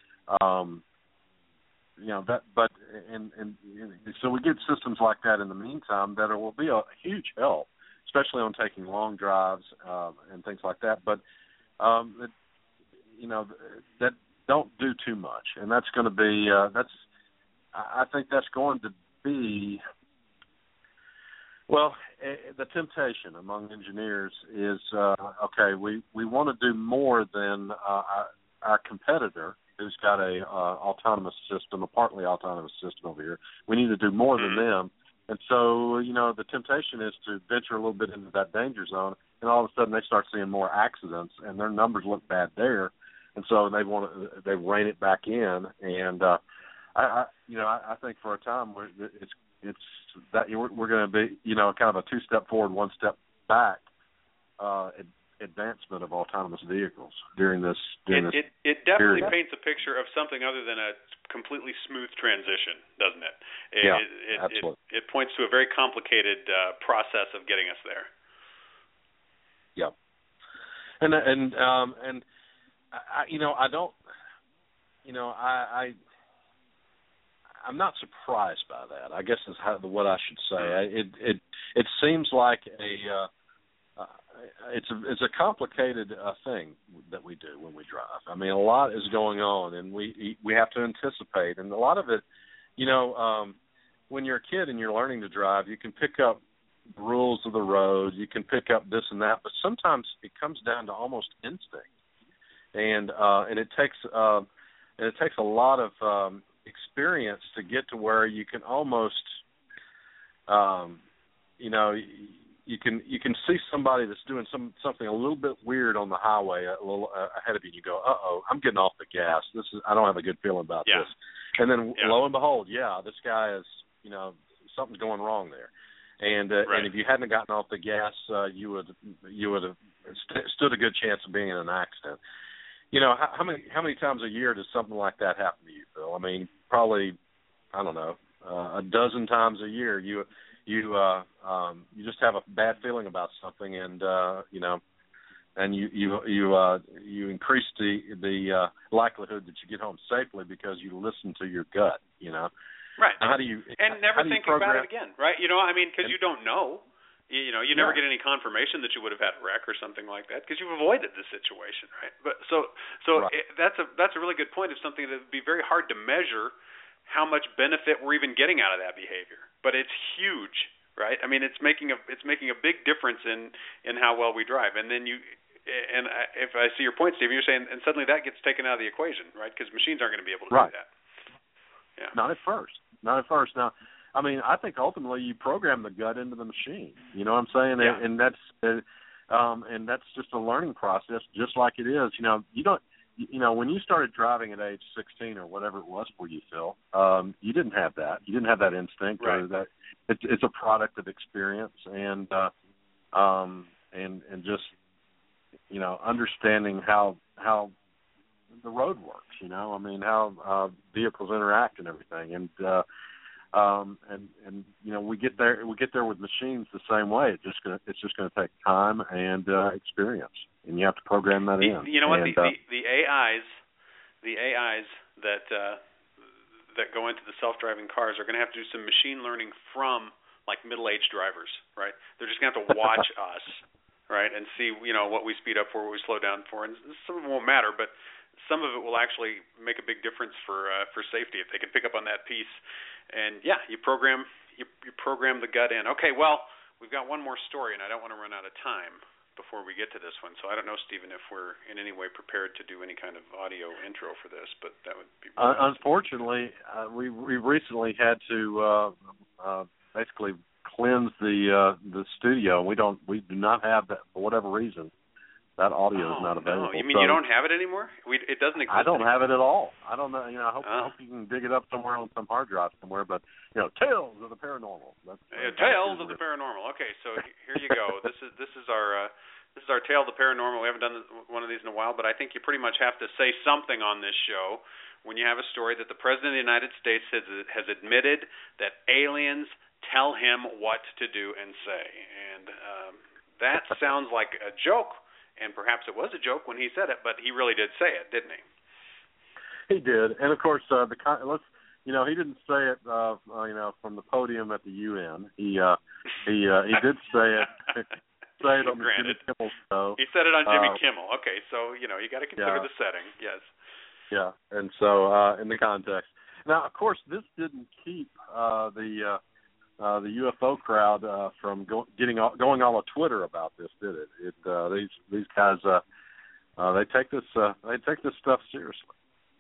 you know that. But and so we get systems like that in the meantime that will be a huge help, especially on taking long drives and things like that. But you know, that don't do too much, and that's going to be I think that's going to be, well, the temptation among engineers is, okay, we want to do more than our competitor who's got a autonomous system, a partly autonomous system over here. We need to do more than them. And so, you know, the temptation is to venture a little bit into that danger zone, and all of a sudden they start seeing more accidents, and their numbers look bad there. And so they rein it back in, and I think for a time it's that we're going to be, you know, kind of a two-step forward, one step back advancement of autonomous vehicles during this. It definitely paints a picture of something other than a completely smooth transition, doesn't it? Absolutely. It points to a very complicated process of getting us there. Yeah, and I'm not surprised by that, I guess is what I should say. It seems like it's a complicated thing that we do when we drive. I mean, a lot is going on, and we have to anticipate. And a lot of it, you know, when you're a kid and you're learning to drive, you can pick up the rules of the road, you can pick up this and that, but sometimes it comes down to almost instinct, and it takes a lot of experience to get to where you can almost, you know, you can see somebody that's doing something a little bit weird on the highway a little ahead of you. And you go, I'm getting off the gas. I don't have a good feeling about this. And then lo and behold, this guy is, you know, something's going wrong there. And and if you hadn't gotten off the gas, you would have stood a good chance of being in an accident. You know, how many times a year does something like that happen to you, Phil? I mean, probably, I don't know, a dozen times a year. You just have a bad feeling about something, and you know, and you increase the likelihood that you get home safely because you listen to your gut. You know, right? How do you never think about it again, right? You know, I mean, because you don't know. You know, you never get any confirmation that you would have had a wreck or something like that because you've avoided the situation, right? But that's a really good point. It's something that would be very hard to measure how much benefit we're even getting out of that behavior. But it's huge, right? I mean, it's making a big difference in how well we drive. And then if I see your point, Stephen, you're saying, and suddenly that gets taken out of the equation, right? Because machines aren't going to be able to do that. Yeah. Not at first. Now, I mean, I think ultimately you program the gut into the machine. You know what I'm saying? Yeah. And that's just a learning process, just like it is. You know, you know, when you started driving at age 16 or whatever it was for you, Phil, you didn't have that. You didn't have that instinct, right. or that. It's a product of experience and just, you know, understanding how the road works. You know, I mean, how vehicles interact and everything, and you know, we get there with machines the same way. It's just going to take time and experience, and you have to program that in. You know what? The AIs that go into the self-driving cars are going to have to do some machine learning from like middle-aged drivers, right? They're just going to have to watch us, right, and see, you know, what we speed up for, what we slow down for, and some of it won't matter, but some of it will actually make a big difference for safety if they can pick up on that piece. And you program the gut in. Okay, well, we've got one more story, and I don't want to run out of time. before we get to this one. So I don't know, Stephen, if we're in any way prepared to do any kind of audio intro for this, but that would be unfortunately, we recently had to basically cleanse the studio. We do not have that for whatever reason. That audio is not available. No. You mean you don't have it anymore? It doesn't exist. I don't anymore. have it at all. I don't know. I hope you can dig it up somewhere on some hard drive somewhere. But Tales of the Paranormal. Tales of the Paranormal. Okay, so here you go. This is our Tale of the Paranormal. We haven't done one of these in a while, but I think you pretty much have to say something on this show when you have a story that the President of the United States has admitted that aliens tell him what to do and say, and that sounds like a joke. And perhaps it was a joke when he said it, but he really did say it, didn't he? He did, and of course, he didn't say it, from the podium at the UN. He did say it. Say it on the Jimmy Kimmel show. He said it on Jimmy Kimmel. Okay, so you got to consider the setting. Yes. Yeah, and so in the context. Now, of course, this didn't keep the UFO crowd from going all on Twitter about this, did it? These guys they take this stuff seriously.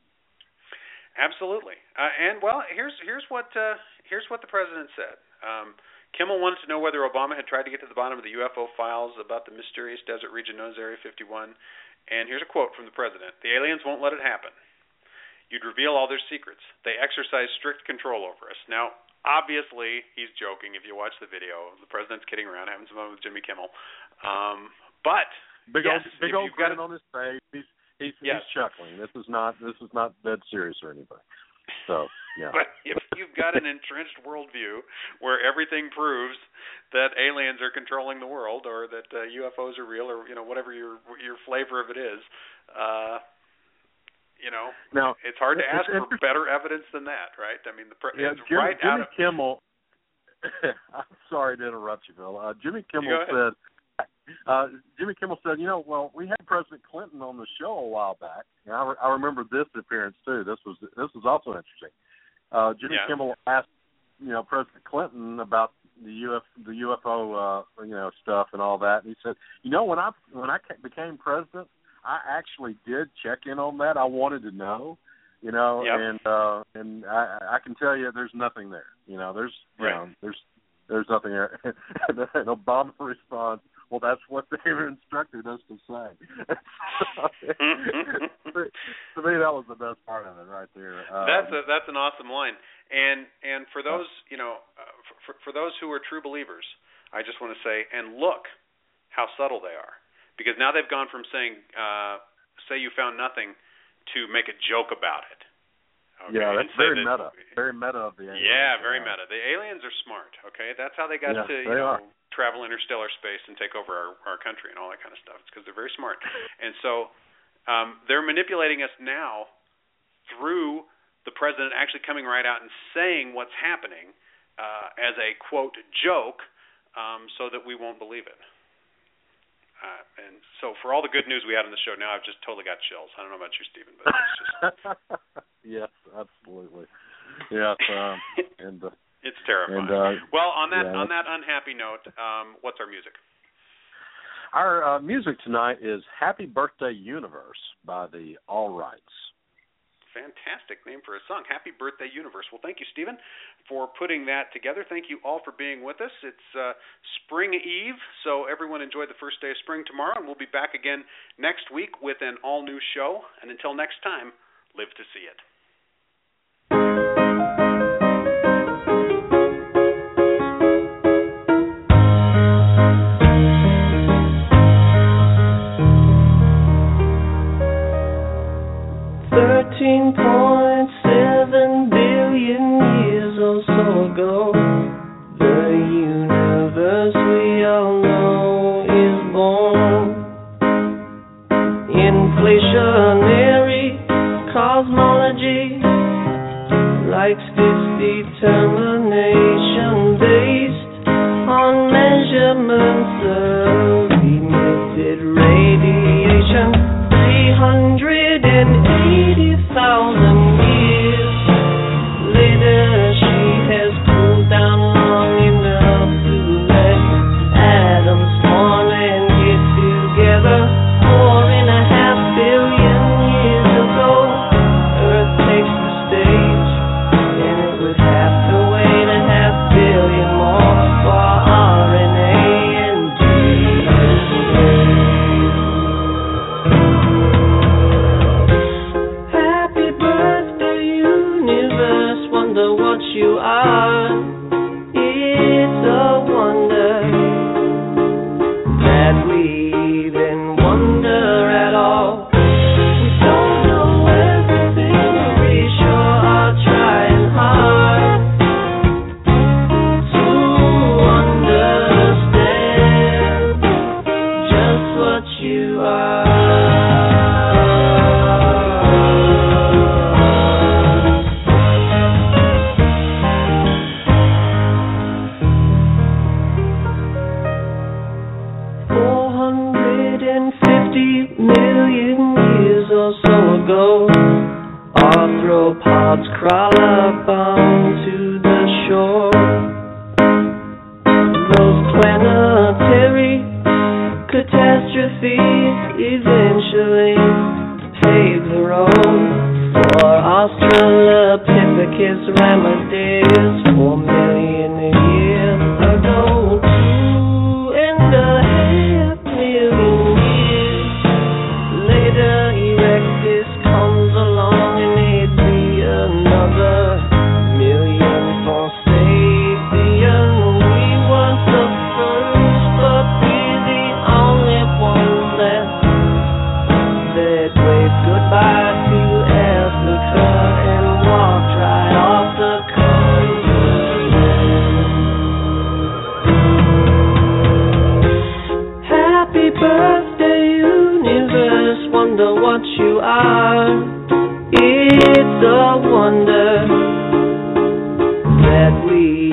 Absolutely, and well, here's what the president said. Kimmel wanted to know whether Obama had tried to get to the bottom of the UFO files about the mysterious desert region known as Area 51. And here's a quote from the president: "The aliens won't let it happen. You'd reveal all their secrets. They exercise strict control over us." Now, obviously, he's joking. If you watch the video, the president's kidding around, having some fun with Jimmy Kimmel. But big old grin on his face. He's chuckling. This is not dead serious or anything. So yeah. But if you've got an entrenched worldview where everything proves that aliens are controlling the world, or that UFOs are real, or whatever your flavor of it is, now, it's hard to ask for better evidence than that, right? I mean, Jimmy Kimmel. I'm sorry to interrupt you, Bill. Jimmy Kimmel said. Jimmy Kimmel said, well, we had President Clinton on the show a while back. And I remember this appearance too. This was also interesting. Jimmy Kimmel asked, President Clinton about the UFO, stuff and all that. And he said, when I became president, I actually did check in on that. I wanted to know, and I can tell you, there's nothing there. There's nothing there. And Obama responds, "Well, that's what they were instructed us to say." To me, that was the best part of it, right there. That's an awesome line. And for those for those who are true believers, I just want to say, and look how subtle they are, because now they've gone from saying, "Say you found nothing," to make a joke about it. Okay, yeah, that's very meta. Very meta of the aliens. Yeah, very meta. The aliens are smart, okay? That's how they got to travel interstellar space and take over our country and all that kind of stuff. It's because they're very smart. And so they're manipulating us now through the president actually coming right out and saying what's happening as a, quote, joke, so that we won't believe it. And so for all the good news we had on the show, now I've just totally got chills. I don't know about you, Stephen, but it's just... Yes, absolutely. Yes, and it's terrifying. Well, on that unhappy note, what's our music? Our music tonight is "Happy Birthday Universe" by the All Rights. Fantastic name for a song, Happy Birthday Universe. Well, thank you, Stephen, for putting that together. Thank you all for being with us. It's Spring Eve, so everyone enjoy the first day of spring tomorrow, and we'll be back again next week with an all-new show. And until next time, live to see it. Down long enough to let atoms spawn and get to It's a wonder that we